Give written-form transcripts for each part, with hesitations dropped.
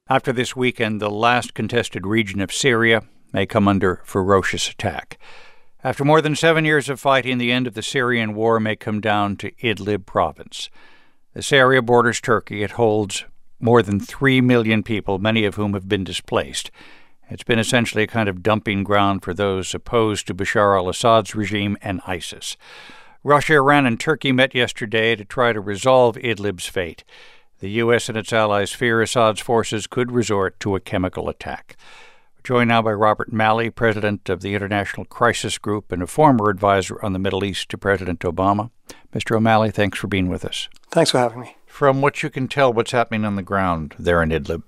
After this weekend, the last contested region of Syria may come under ferocious attack. After more than 7 years of fighting, the end of the Syrian war may come down to Idlib province. This area borders Turkey. It holds more than 3 million people, many of whom have been displaced. It's been essentially a kind of dumping ground for those opposed to Bashar al-Assad's regime and ISIS. Russia, Iran, and Turkey met yesterday to try to resolve Idlib's fate. The U.S. and its allies fear Assad's forces could resort to a chemical attack. We're joined now by Robert Malley, president of the International Crisis Group and a former advisor on the Middle East to President Obama. Mr. O'Malley, thanks for being with us. Thanks for having me. From what you can tell, what's happening on the ground there in Idlib?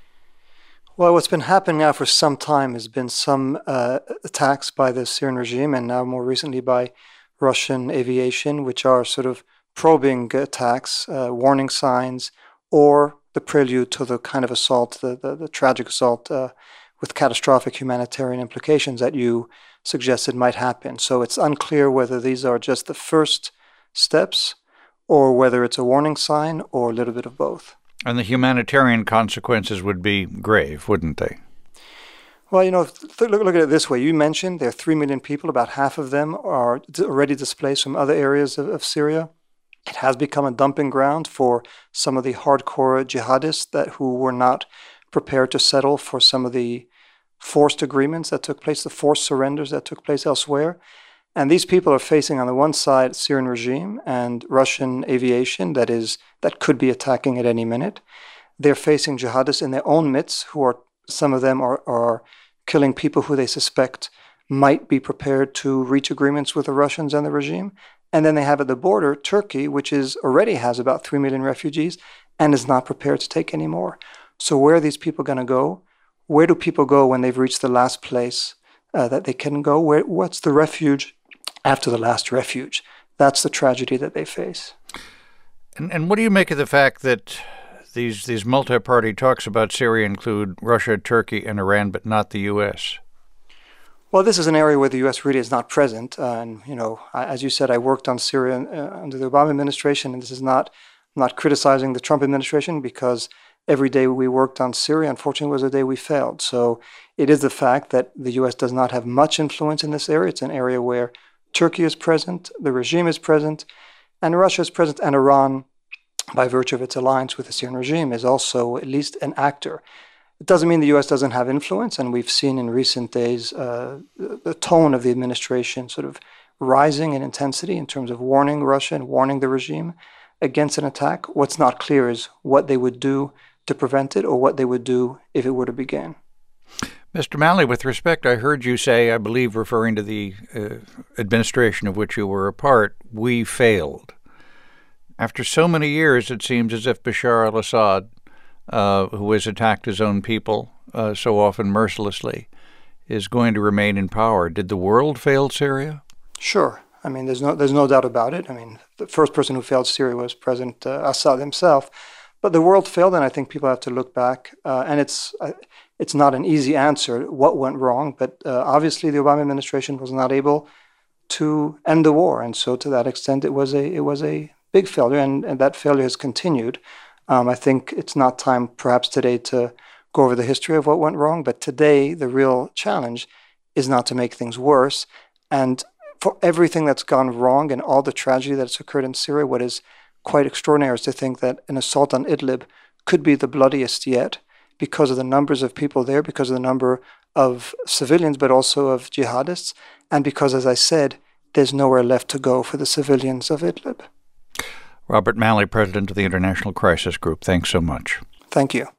Well, what's been happening now for some time has been some attacks by the Syrian regime and now more recently by Russian aviation, which are sort of probing attacks, warning signs, or the prelude to the kind of assault, the tragic assault with catastrophic humanitarian implications that you suggested might happen. So it's unclear whether these are just the first steps or whether it's a warning sign or a little bit of both. And the humanitarian consequences would be grave, wouldn't they? Well, look at it this way. You mentioned there are 3 million people. About half of them are already displaced from other areas of Syria. It has become a dumping ground for some of the hardcore jihadists who were not prepared to settle for some of the forced agreements that took place, the forced surrenders that took place elsewhere. And these people are facing on the one side Syrian regime and Russian aviation that could be attacking at any minute. They're facing jihadists in their own midst some of them are killing people who they suspect might be prepared to reach agreements with the Russians and the regime. And then they have at the border Turkey, which already has about 3 million refugees and is not prepared to take any more. So where are these people going to go? Where do people go when they've reached the last place that they can go? What's the refuge after the last refuge? That's the tragedy that they face. And what do you make of the fact that these multi-party talks about Syria include Russia, Turkey, and Iran, but not the U.S.? Well, this is an area where the U.S. really is not present. As you said, I worked on Syria under the Obama administration, and this is not criticizing the Trump administration because every day we worked on Syria, unfortunately, was a day we failed. So it is the fact that the U.S. does not have much influence in this area. It's an area where Turkey is present, the regime is present, and Russia is present, and Iran, by virtue of its alliance with the Syrian regime, is also at least an actor. It doesn't mean the U.S. doesn't have influence, and we've seen in recent days the tone of the administration sort of rising in intensity in terms of warning Russia and warning the regime against an attack. What's not clear is what they would do to prevent it or what they would do if it were to begin. Mr. Malley, with respect, I heard you say, I believe referring to the administration of which you were a part, we failed. After so many years, it seems as if Bashar al-Assad, who has attacked his own people so often mercilessly, is going to remain in power. Did the world fail Syria? Sure. I mean, there's no doubt about it. I mean, the first person who failed Syria was President Assad himself. But the world failed, and I think people have to look back. And it's not an easy answer what went wrong, but obviously the Obama administration was not able to end the war. And so to that extent, it was a big failure, and that failure has continued. I think it's not time, perhaps today, to go over the history of what went wrong. But today, the real challenge is not to make things worse. And for everything that's gone wrong and all the tragedy that's occurred in Syria, what is quite extraordinary is to think that an assault on Idlib could be the bloodiest yet because of the numbers of people there, because of the number of civilians, but also of jihadists, and because, as I said, there's nowhere left to go for the civilians of Idlib. Robert Malley, president of the International Crisis Group, thanks so much. Thank you.